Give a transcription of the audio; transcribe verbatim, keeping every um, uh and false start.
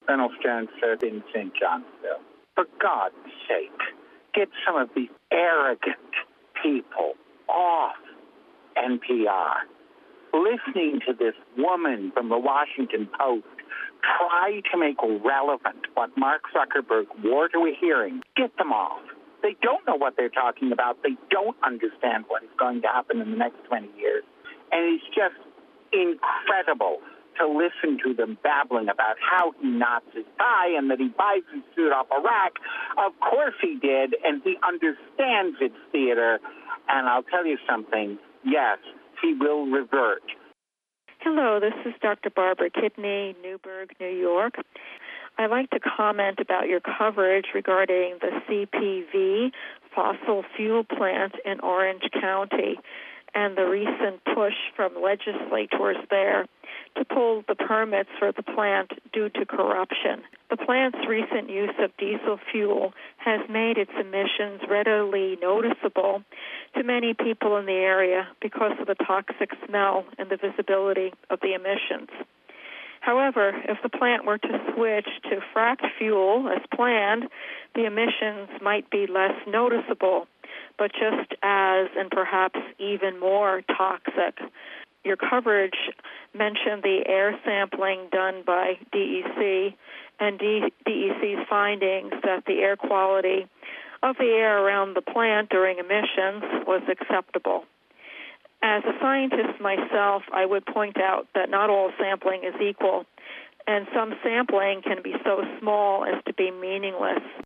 Reynolds Jones said in Saint Johnsville, for God's sake, get some of these arrogant people off N P R. Listening to this woman from the Washington Post try to make relevant what Mark Zuckerberg wore to a hearing, get them off. They don't know what they're talking about. They don't understand what is going to happen in the next twenty years. And it's just incredible to listen to them babbling about how he knots his tie and that he buys his suit off a rack. Of course he did, and he understands it's theater. And I'll tell you something, yes, he will revert. Hello, this is Doctor Barbara Kidney, Newburgh, New York. I'd like to comment about your coverage regarding the C P V fossil fuel plant in Orange County and the recent push from legislators there to pull the permits for the plant due to corruption. The plant's recent use of diesel fuel has made its emissions readily noticeable to many people in the area because of the toxic smell and the visibility of the emissions. However, if the plant were to switch to fracked fuel as planned, the emissions might be less noticeable, but just as and perhaps even more toxic. Your coverage mentioned the air sampling done by D E C and D E C's findings that the air quality of the air around the plant during emissions was acceptable. As a scientist myself, I would point out that not all sampling is equal, and some sampling can be so small as to be meaningless.